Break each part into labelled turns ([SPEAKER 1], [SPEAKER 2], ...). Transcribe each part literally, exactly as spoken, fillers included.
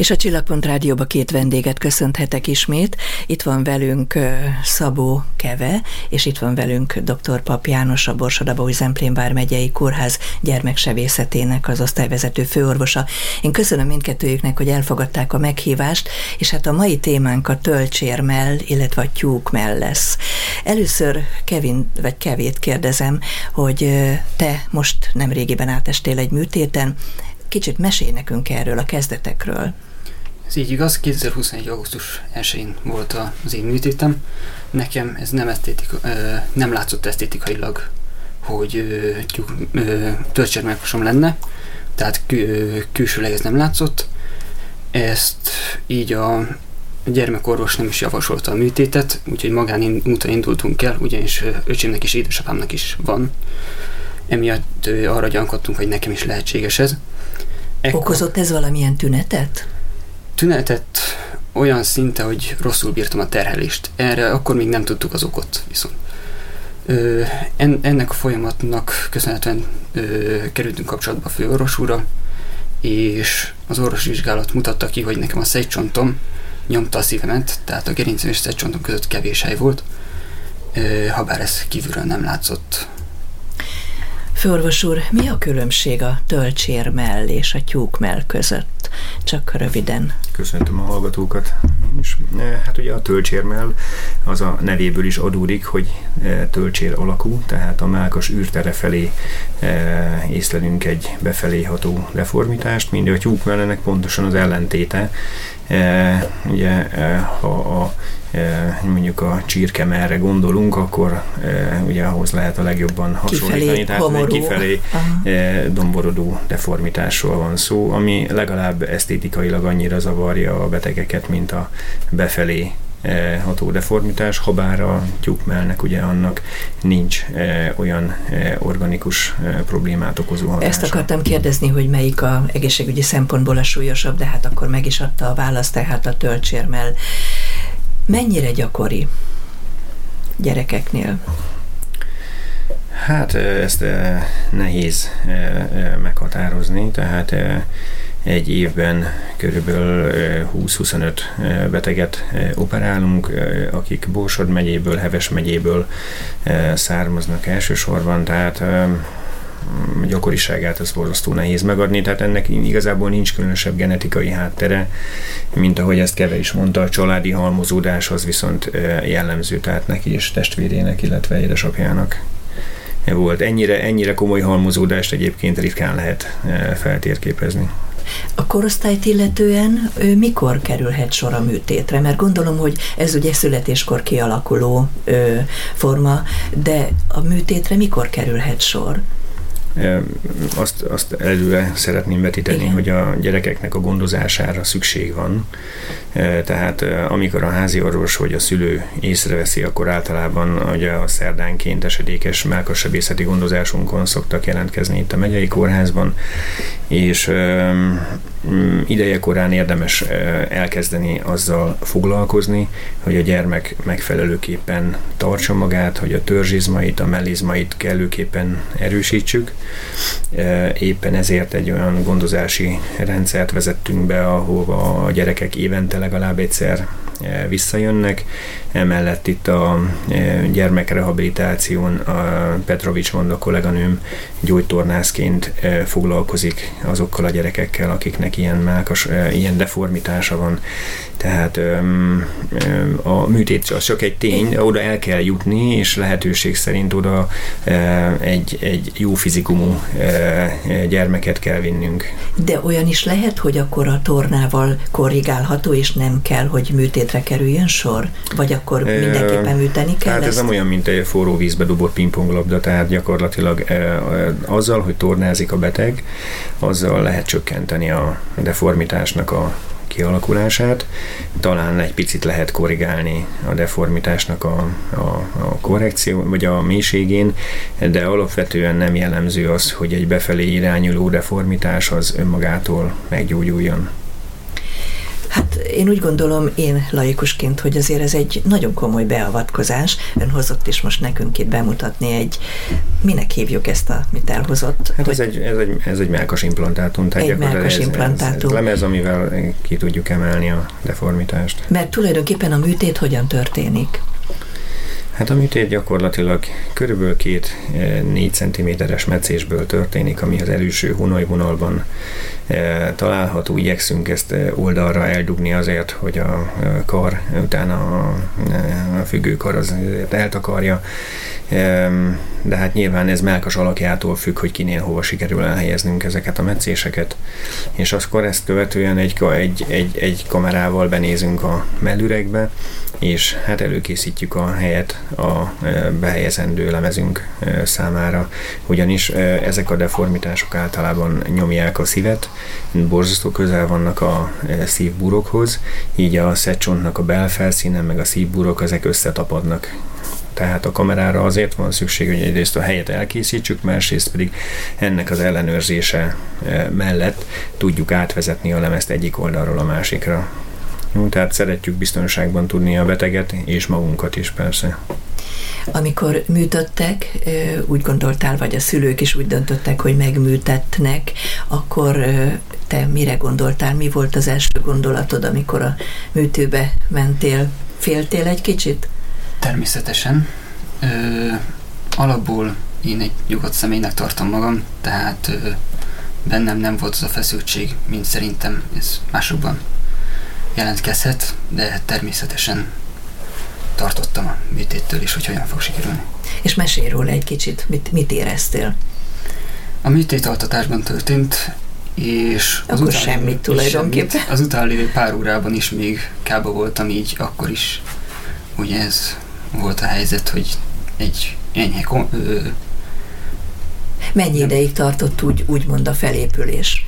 [SPEAKER 1] És a Csillagpont Rádióba két vendéget köszönthetek ismét. Itt van velünk Szabó Keve, és itt van velünk dr. Papp János, a Borsod-Abaúj-Zemplén vármegyei kórház gyermeksebészetének az osztályvezető főorvosa. Én köszönöm mindkettőjüknek, hogy elfogadták a meghívást, és hát a mai témánk a tölcsérmell, illetve a tyúkmell lesz. Először Kevin, vagy Kevét kérdezem, hogy te most nemrégiben átestél egy műtéten, kicsit mesélj nekünk erről a kezdetekről.
[SPEAKER 2] Ez így igaz, kétezer-huszonegy. augusztus elsején volt az én műtétem. Nekem ez nem, esztétika, nem látszott esztétikailag, hogy tölcsérmelkosom lenne, tehát kül, külsőleg ez nem látszott. Ezt így a gyermekorvos nem is javasolta a műtétet, úgyhogy magánúton indultunk el, ugyanis öcsémnek és édesapámnak is van. Emiatt arra gyankodtunk, hogy nekem is lehetséges ez. Ekkor
[SPEAKER 1] okozott ez valamilyen tünetet?
[SPEAKER 2] Tünetet olyan szinte, hogy rosszul bírtam a terhelést. Erre akkor még nem tudtuk az okot viszont. Ö, en, ennek a folyamatnak köszönhetően ö, kerültünk kapcsolatba a főorvos úrral, és az orvosvizsgálat mutatta ki, hogy nekem a szejcsontom nyomta a szívemet, tehát a gerincem és szejcsontom között kevés hely volt, ö, habár ez kívülről nem látszott.
[SPEAKER 1] Főorvos úr, mi a különbség a tölcsérmell és a tyúkmell között? Csak röviden.
[SPEAKER 3] Köszöntöm a hallgatókat. Én is. Hát ugye a tölcsérmell az a nevéből is adódik, hogy tölcsér alakú, tehát a mellkas űrtere felé észlelünk egy befelé ható deformitást, mind a tyúkmellenek pontosan az ellentéte. Ugye ha a mondjuk a csirkemellre gondolunk, akkor ugye ahhoz lehet a legjobban hasonlítani,
[SPEAKER 1] kifelé,
[SPEAKER 3] tehát
[SPEAKER 1] homorú.
[SPEAKER 3] kifelé Aha. domborodó deformitásról van szó, ami legalább esztétikailag annyira zavarja a betegeket, mint a befelé ható deformitás, habár a tyúkmellnek ugye annak nincs e, olyan e, organikus e, problémát okozó hatása.
[SPEAKER 1] Ezt akartam kérdezni, hogy melyik a egészségügyi szempontból a súlyosabb, de hát akkor meg is adta a választ, tehát a tölcsérmell. Mennyire gyakori gyerekeknél?
[SPEAKER 3] Hát ezt e, nehéz e, e, meghatározni, tehát e, egy évben körülbelül húsz-huszonöt beteget operálunk, akik Borsod megyéből, Heves megyéből származnak elsősorban, tehát gyakoriságát az borzasztó nehéz megadni, tehát ennek igazából nincs különösebb genetikai háttere, mint ahogy ezt Keve is mondta, a családi halmozódás az viszont jellemző, tehát neki és testvérének, illetve édesapjának volt. Ennyire, ennyire komoly halmozódást egyébként ritkán lehet feltérképezni.
[SPEAKER 1] A korosztályt illetően ő mikor kerülhet sor a műtétre? Mert gondolom, hogy ez ugye születéskor kialakuló ö, forma, de a műtétre mikor kerülhet sor?
[SPEAKER 3] Azt, azt előre szeretném vetíteni, Igen. hogy a gyerekeknek a gondozására szükség van. Tehát amikor a háziorvos vagy a szülő észreveszi, akkor általában ugye a szerdánként esedékes mellkassebészeti gondozásunkon szoktak jelentkezni itt a megyei kórházban, és ideje korán érdemes elkezdeni azzal foglalkozni, hogy a gyermek megfelelőképpen tartsa magát, hogy a törzsizmait, a mellizmait kellőképpen erősítsük. Éppen ezért egy olyan gondozási rendszert vezettünk be, ahova a gyerekek évente legalább egyszer visszajönnek. Emellett itt a gyermekrehabilitáción a Petrovics Vanda kolléganőm gyógytornászként foglalkozik azokkal a gyerekekkel, akiknek ilyen mellkas, ilyen deformitása van. Tehát a műtét az csak egy tény, oda el kell jutni, és lehetőség szerint oda egy, egy jó fizikumú gyermeket kell vinnünk.
[SPEAKER 1] De olyan is lehet, hogy akkor a tornával korrigálható, és nem kell, hogy műtétre kerüljön sor? Vagy akkor mindenképpen műteni kell
[SPEAKER 3] Hát ez
[SPEAKER 1] ezt?
[SPEAKER 3] nem olyan, mint egy forró vízbe dobott pingponglabda, tehát gyakorlatilag azzal, hogy tornázik a beteg, azzal lehet csökkenteni a deformitásnak a kialakulását. Talán egy picit lehet korrigálni a deformitásnak a, a, a korrekció, vagy a mélységén, de alapvetően nem jellemző az, hogy egy befelé irányuló deformitás az önmagától meggyógyuljon.
[SPEAKER 1] Hát én úgy gondolom, én laikusként, hogy azért ez egy nagyon komoly beavatkozás. Ön hozott is most nekünk itt bemutatni egy, minek hívjuk ezt, a, mit elhozott?
[SPEAKER 3] Hát ez egy, ez egy, ez egy mellkas implantátum. Tehát
[SPEAKER 1] egy mellkas
[SPEAKER 3] ez,
[SPEAKER 1] implantátum.
[SPEAKER 3] Ez, ez lemez, amivel ki tudjuk emelni a deformitást.
[SPEAKER 1] Mert tulajdonképpen a műtét hogyan történik?
[SPEAKER 3] Hát a műtét gyakorlatilag körülbelül két négy centiméteres metszésből történik, ami az előső hunajvonalban e, található. Igyekszünk ezt oldalra eldugni azért, hogy a kar, utána a, a függőkar az eltakarja. E, de hát nyilván ez mellkas alakjától függ, hogy kinél hova sikerül elhelyeznünk ezeket a metszéseket. És akkor ezt követően egy, egy, egy, egy kamerával benézünk a mellüregbe, és hát előkészítjük a helyet a behelyezendő lemezünk számára, ugyanis ezek a deformitások általában nyomják a szívet, borzasztó közel vannak a szívburokhoz, így a szettcsontnak a belfelszíne meg a szívburok ezek összetapadnak. Tehát a kamerára azért van szükség, hogy egyrészt a helyet elkészítsük, másrészt pedig ennek az ellenőrzése mellett tudjuk átvezetni a lemezt egyik oldalról a másikra. Tehát szeretjük biztonságban tudni a beteget, és magunkat is persze.
[SPEAKER 1] Amikor műtöttek, úgy gondoltál, vagy a szülők is úgy döntöttek, hogy megműtetnek, akkor te mire gondoltál? Mi volt az első gondolatod, amikor a műtőbe mentél? Féltél egy kicsit?
[SPEAKER 2] Természetesen. Ö, alapból én egy nyugodt személynek tartom magam, tehát ö, bennem nem volt az a feszültség, mint szerintem ez másokban jelentkezhet, de természetesen tartottam a műtéttől is, hogy hogyan fog sikerülni.
[SPEAKER 1] És mesélj róla egy kicsit, mit, mit éreztél?
[SPEAKER 2] A műtét altatásban történt, és az
[SPEAKER 1] akkor semmit tulajdonképpen.
[SPEAKER 2] Az utána lévő pár órában is még kába voltam, így akkor is ugye ez volt a helyzet, hogy egy enyhe kon- ö,
[SPEAKER 1] Mennyi nem. ideig tartott úgy, úgymond a felépülés?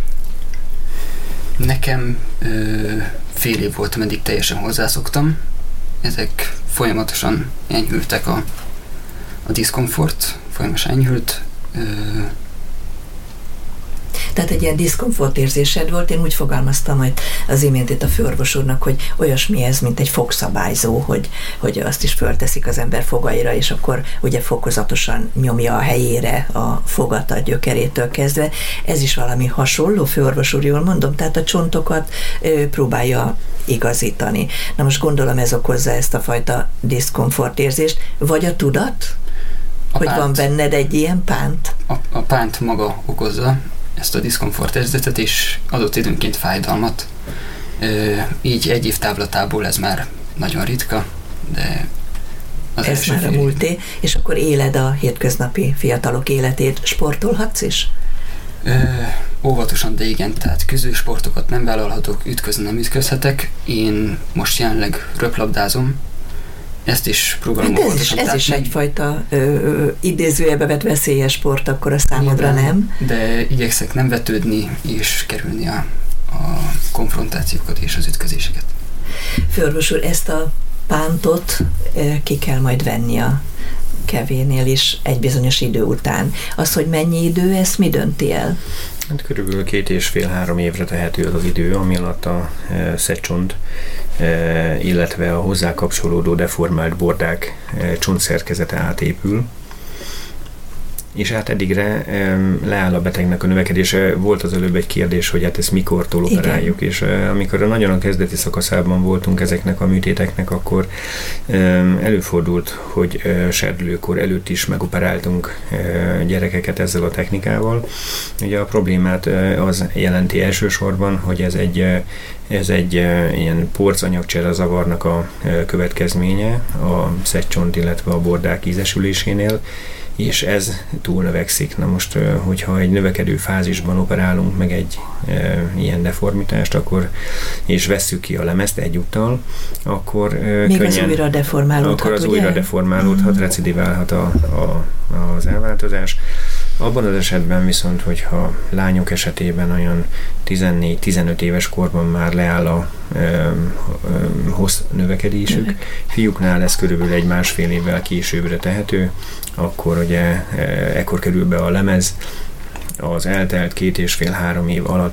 [SPEAKER 2] Nekem ö, fél év volt, ameddig teljesen hozzászoktam. Ezek folyamatosan enyhültek a, a diszkomfort, folyamatosan enyhült. Ö,
[SPEAKER 1] Tehát egy ilyen diszkomfort érzésed volt, én úgy fogalmaztam majd az imént itt a főorvos úrnak, hogy olyasmi ez, mint egy fogszabályzó, hogy, hogy azt is fölteszik az ember fogaira, és akkor ugye fokozatosan nyomja a helyére a fogat a gyökerétől kezdve. Ez is valami hasonló, főorvos úr, jól mondom? Tehát a csontokat ö, próbálja igazítani. Na most gondolom ez okozza ezt a fajta diszkomfort érzést, vagy a tudat, a hogy pánt. Van benned egy ilyen pánt?
[SPEAKER 2] A, a pánt maga okozza ezt a diszkomfort érzetet, és adott időnként fájdalmat. Ö, így egy év távlatából ez már nagyon ritka, de az
[SPEAKER 1] ez már a múlté, és akkor éled a hétköznapi fiatalok életét. Sportolhatsz is?
[SPEAKER 2] Ö, óvatosan, de igen, tehát küzdősportokat nem vállalhatok, ütközni nem ütközhetek. Én most jelenleg röplabdázom, ezt is próbálom
[SPEAKER 1] hát ez, is, ez is egyfajta ö, ö, idézőjelbe vett veszélyes sport, akkor a számodra igen, nem.
[SPEAKER 2] De igyekszek nem vetődni és kerülni a, a konfrontációkat és az ütközéseket.
[SPEAKER 1] Főorvos úr, ezt a pántot ö, ki kell majd venni a kevénél is egy bizonyos idő után. Az, hogy mennyi idő, ezt mi dönti el?
[SPEAKER 3] Hát körülbelül két és fél-három évre tehető az, az idő, ami alatt a e, szettcsont, e, illetve a hozzá kapcsolódó deformált bordák e, csontszerkezete átépül. És hát eddigre e, leáll a betegnek a növekedése. Volt az előbb egy kérdés, hogy hát ezt mikortól operáljuk, és e, amikor nagyon a kezdeti szakaszában voltunk ezeknek a műtéteknek, akkor e, előfordult, hogy e, serdülőkor előtt is megoperáltunk e, gyerekeket ezzel a technikával. Ugye a problémát e, az jelenti elsősorban, hogy ez egy e, Ez egy e, ilyen porcanyagcsere zavarnak a e, következménye a szettcsont, illetve a bordák ízesülésénél, és ez túlnövekszik. Na most, hogyha egy növekedő fázisban operálunk meg egy e, ilyen deformitást, akkor, és vesszük ki a lemezt egyúttal, akkor e,
[SPEAKER 1] még
[SPEAKER 3] könnyen,
[SPEAKER 1] az újra deformálódhat,
[SPEAKER 3] akkor az
[SPEAKER 1] ugye?
[SPEAKER 3] újra deformálódhat, mm. recidiválhat a, a, az elváltozás. Abban az esetben viszont, hogyha lányok esetében olyan tizennégy-tizenöt éves korban már leáll a ö, ö, hossz növekedésük, Növek. Fiúknál ez körülbelül egy másfél évvel későbbre tehető, akkor ugye ekkor kerül be a lemez, az eltelt két és fél-három év alatt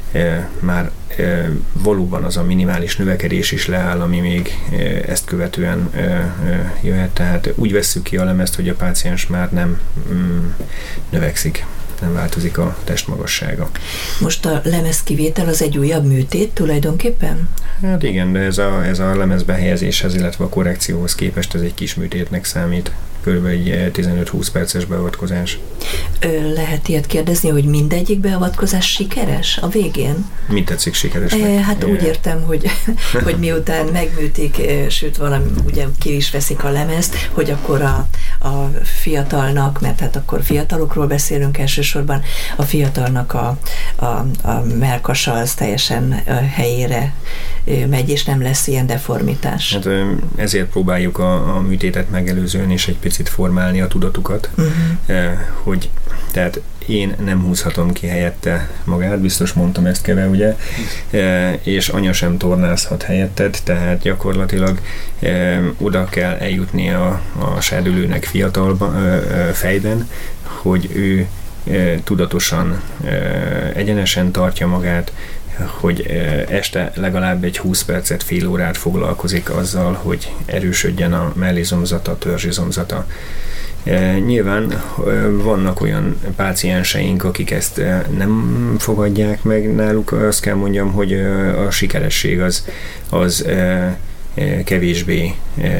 [SPEAKER 3] már valóban az a minimális növekedés is leáll, ami még ezt követően jöhet. Tehát úgy vesszük ki a lemezt, hogy a páciens már nem növekszik, nem változik a testmagassága.
[SPEAKER 1] Most a lemezkivétel az egy újabb műtét tulajdonképpen?
[SPEAKER 3] Hát igen, de ez a, ez a lemezbehelyezéshez, illetve a korrekcióhoz képest ez egy kis műtétnek számít. Körülbelül egy tizenöt-húsz perces beavatkozás.
[SPEAKER 1] Lehet ilyet kérdezni, hogy mindegyik beavatkozás sikeres a végén?
[SPEAKER 3] Mit tetszik sikeres?
[SPEAKER 1] E, hát úgy értem, hogy, hogy miután megműtik, sőt valami, ugye ki is veszik a lemezt, hogy akkor a, a fiatalnak, mert hát akkor fiatalokról beszélünk elsősorban, a fiatalnak a, a, a mellkasa az teljesen helyére megy, és nem lesz ilyen deformitás.
[SPEAKER 3] Hát ezért próbáljuk a, a műtétet megelőzően és egy picit formálni a tudatukat, uh-huh. hogy tehát én nem húzhatom ki helyette magát, biztos mondtam ezt Keve, ugye, és anya sem tornázhat helyetted, tehát gyakorlatilag oda kell eljutni a, a serdülőnek fiatalban, fejben, hogy ő tudatosan, egyenesen tartja magát, hogy este legalább egy húsz percet, fél órát foglalkozik azzal, hogy erősödjen a mellézomzata, törzsizomzata. Nyilván vannak olyan pácienseink, akik ezt nem fogadják meg náluk, azt kell mondjam, hogy a sikeresség az, az kevésbé,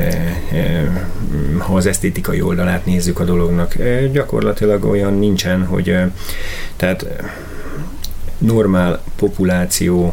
[SPEAKER 3] ha az esztétikai oldalát nézzük a dolognak, gyakorlatilag olyan nincsen, hogy tehát normál populáció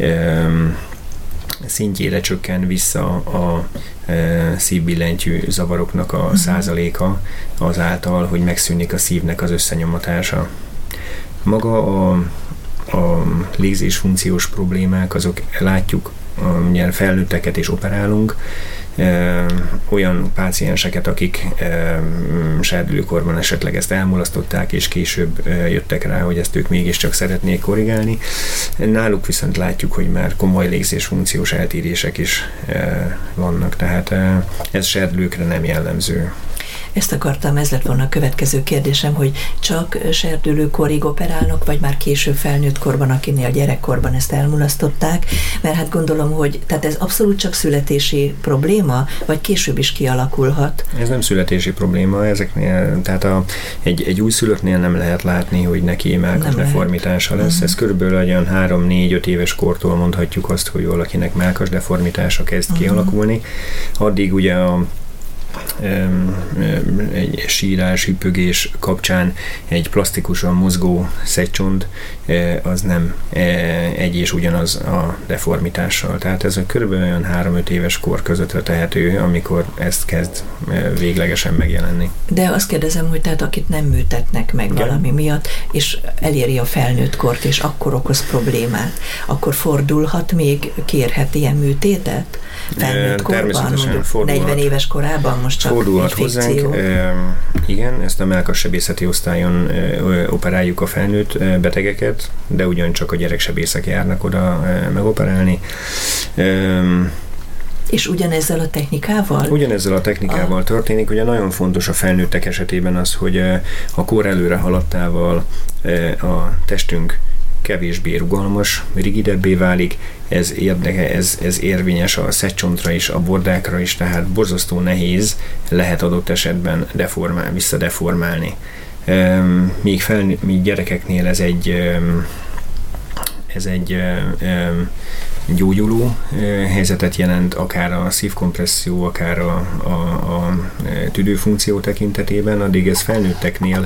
[SPEAKER 3] szintjére csökken vissza a szívbillentyű zavaroknak a százaléka azáltal, hogy megszűnik a szívnek az összenyomatása. Maga a, a légzésfunkciós problémák, azok látjuk, ugye felnőtteket is operálunk, olyan pácienseket, akik serdülőkorban esetleg ezt elmulasztották, és később jöttek rá, hogy ezt ők mégiscsak szeretnék korrigálni. Náluk viszont látjuk, hogy már komoly légzésfunkciós eltérések is vannak, tehát ez serdülőkre nem jellemző.
[SPEAKER 1] Ezt akartam, ez lett volna a következő kérdésem, hogy csak serdülőkorig operálnak, vagy már később felnőtt korban, akinél gyerekkorban ezt elmulasztották, mert hát gondolom, hogy tehát ez abszolút csak születési probléma, vagy később is kialakulhat? Ez
[SPEAKER 3] nem születési probléma, ezeknél, tehát a, egy, egy újszülöttnél nem lehet látni, hogy neki mellkas deformitása lesz. Uh-huh. Ez körülbelül olyan három-négy-öt éves kortól mondhatjuk azt, hogy valakinek mellkas deformitása kezd uh-huh. kialakulni. Addig ugye a egy sírás, hüppögés kapcsán egy plastikusan mozgó szegycsont az nem egy és ugyanaz a deformitással. Tehát ez a körülbelül olyan három-öt éves kor közöttre tehető, amikor ez kezd véglegesen megjelenni.
[SPEAKER 1] De azt kérdezem, hogy tehát akit nem műtetnek meg igen. valami miatt, és eléri a felnőtt kort, és akkor okoz problémát, akkor fordulhat még, kérhet ilyen műtétet? Felnőtt korban, mondjuk negyven éves korában most csak
[SPEAKER 3] fordulhat
[SPEAKER 1] egy fikció.
[SPEAKER 3] Hozzánk, e, igen, ezt a mellkassebészeti osztályon e, operáljuk a felnőtt e, betegeket, de ugyancsak a gyereksebészek járnak oda e, megoperálni. E,
[SPEAKER 1] És ugyanezzel a technikával?
[SPEAKER 3] Ugyanezzel a technikával a... történik. Ugye nagyon fontos a felnőttek esetében az, hogy a kor előre haladtával a testünk kevésbé rugalmas, rigidebbé válik, ez, érdeke, ez, ez érvényes a szegycsontra is, a bordákra is, tehát borzasztó nehéz lehet adott esetben deformál, visszadeformálni. Míg, fel, míg gyerekeknél ez egy, ez egy gyógyuló helyzetet jelent, akár a szívkompresszió, akár a, a, a tüdőfunkció tekintetében, addig ez felnőtteknél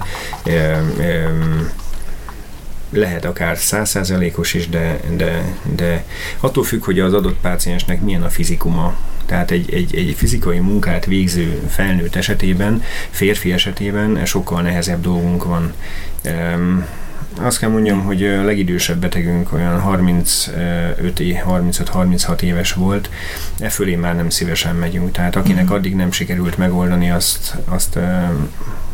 [SPEAKER 3] lehet akár száz százalékos is, de, de, de attól függ, hogy az adott páciensnek milyen a fizikuma. Tehát egy, egy, egy fizikai munkát végző felnőtt esetében, férfi esetében sokkal nehezebb dolgunk van. Um, azt kell mondjam, hogy a legidősebb betegünk olyan harmincöt-harminchat éves volt, e fölé már nem szívesen megyünk. Tehát akinek addig nem sikerült megoldani, azt, azt um,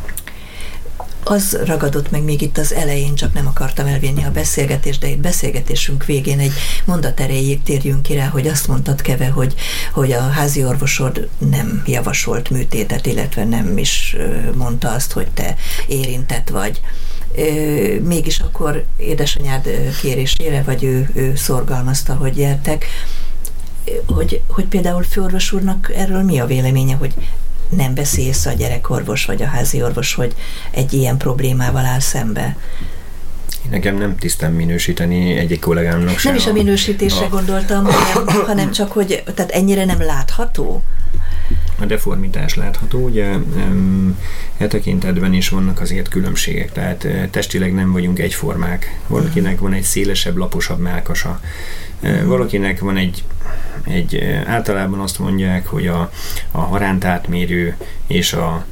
[SPEAKER 1] az ragadott meg még itt az elején, csak nem akartam elvinni a beszélgetést, de itt beszélgetésünk végén egy mondat erejéig térjünk ki rá, hogy azt mondtad, Keve, hogy, hogy a házi orvosod nem javasolt műtétet, illetve nem is mondta azt, hogy te érintett vagy. mégis akkor édesanyád kérésére, vagy ő, ő szorgalmazta, hogy gyertek, hogy, hogy például főorvos úrnak erről mi a véleménye, hogy nem veszi észre a gyerekorvos vagy a házi orvos, hogy egy ilyen problémával áll szembe?
[SPEAKER 3] Nekem nem tisztem minősíteni egyik kollégámnak sem.
[SPEAKER 1] Nem is a minősítésre a... gondoltam, hanem, hanem csak, hogy tehát ennyire nem látható?
[SPEAKER 3] A deformitás látható, ugye e tekintetben is vannak azért különbségek, tehát testileg nem vagyunk egyformák. Valakinek van egy szélesebb, laposabb mellkasa, valakinek van egy, egy általában azt mondják, hogy a, a harántátmérő és a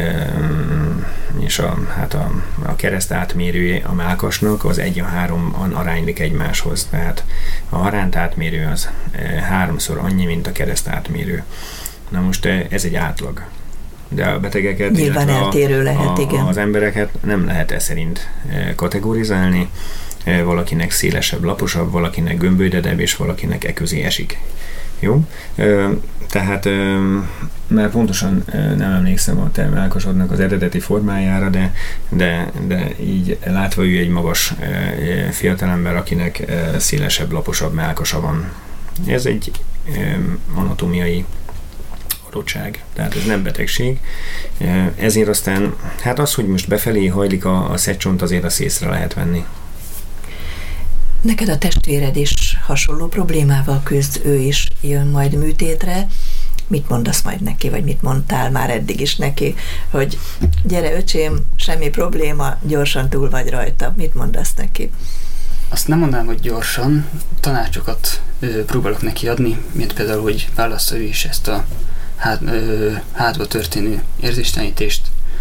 [SPEAKER 3] és a, hát a, a kereszt átmérője a mellkasnak az egy a háromban aránylik egymáshoz. Tehát a haránt átmérő az háromszor annyi, mint a kereszt átmérő. Na most ez egy átlag. De a betegeket,
[SPEAKER 1] nyilván eltérő lehet,
[SPEAKER 3] a,
[SPEAKER 1] igen.
[SPEAKER 3] Az embereket nem lehet e szerint kategorizálni. Valakinek szélesebb, laposabb, valakinek gömbölydedebb, és valakinek e közé esik. Jó? Tehát már pontosan nem emlékszem a te mellkasodnak az eredeti formájára, de, de, de így látva ő egy magas fiatalember, akinek szélesebb, laposabb mellkasa van. Ez egy anatómiai adottság, tehát ez nem betegség. Ezért aztán, hát az, hogy most befelé hajlik a, a szedcsont, azért azt észre lehet venni.
[SPEAKER 1] Neked a testvéred is hasonló problémával küzd, ő is jön majd műtétre. Mit mondasz majd neki, vagy mit mondtál már eddig is neki, hogy gyere öcsém, semmi probléma, gyorsan túl vagy rajta. Mit mondasz neki?
[SPEAKER 2] Azt nem mondanám, hogy gyorsan, tanácsokat ö, próbálok neki adni, mint például, hogy válassza ő is ezt a hát, ö, hátba történő érzéstelenítést,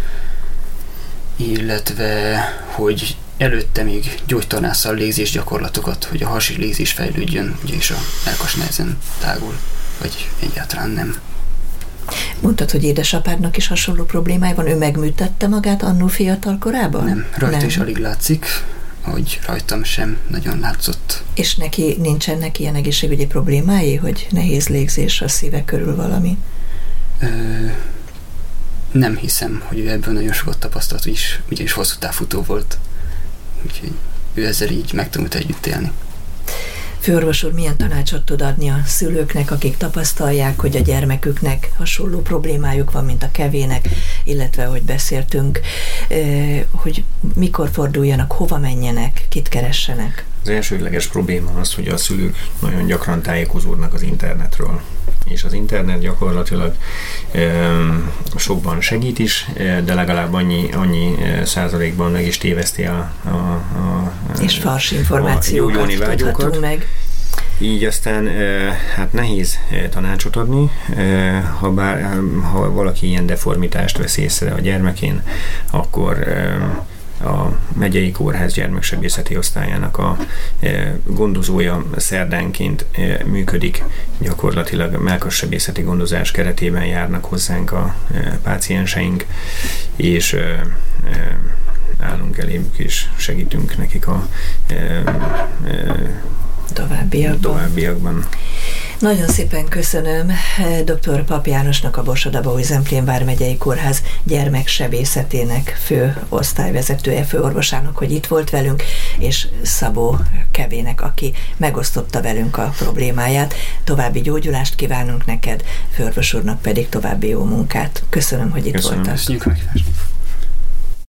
[SPEAKER 2] illetve, hogy előtte még gyógytornásszal légzés gyakorlatokat, hogy a hasi légzés fejlődjön, ugyanis a mellkas nehezen tágul, vagy egyáltalán nem.
[SPEAKER 1] Mondtad, hogy édesapádnak is hasonló problémája van, ő megműtette magát annó fiatal korában?
[SPEAKER 2] Nem, rajta nem. Is alig látszik, hogy rajtam sem nagyon látszott.
[SPEAKER 1] És neki nincsenek ilyen egészségügyi problémái, hogy nehéz légzés a szíve körül valami?
[SPEAKER 2] Ö, nem hiszem, hogy ő ebből nagyon sokat tapasztalt, is, ugyanis hosszú távfutó volt. Úgyhogy ő ezzel így megtanult együtt élni.
[SPEAKER 1] Főorvos úr, milyen tanácsot tud adni a szülőknek, akik tapasztalják, hogy a gyermeküknek hasonló problémájuk van, mint a kevének, illetve, hogy beszéltünk, hogy mikor forduljanak, hova menjenek, kit keressenek?
[SPEAKER 3] Az elsődleges probléma az, hogy a szülők nagyon gyakran tájékozódnak az internetről. És az internet gyakorlatilag e, sokban segít is, de legalább annyi, annyi százalékban meg is téveszti a, a, a
[SPEAKER 1] és fals információkat tudhatunk meg.
[SPEAKER 3] Így aztán hát nehéz tanácsot adni, ha, bár, ha valaki ilyen deformitást vesz észre a gyermekén, akkor a megyei kórház gyermeksebészeti osztályának a gondozója szerdánként működik, gyakorlatilag mellkassebészeti gondozás keretében járnak hozzánk a pácienseink, és állunk eléjük és segítünk nekik a
[SPEAKER 1] továbbiakban.
[SPEAKER 3] továbbiakban.
[SPEAKER 1] Nagyon szépen köszönöm dr. Pap Jánosnak, a Borsod-Abaúj-Zemplén vármegyei kórház gyermeksebészetének fő osztályvezetője, főorvosának, hogy itt volt velünk, és Szabó Kevének, aki megosztotta velünk a problémáját. További gyógyulást kívánunk neked, főorvos úrnak pedig további jó munkát. Köszönöm, hogy itt
[SPEAKER 2] Köszönöm,
[SPEAKER 1] voltál.
[SPEAKER 2] Köszönöm,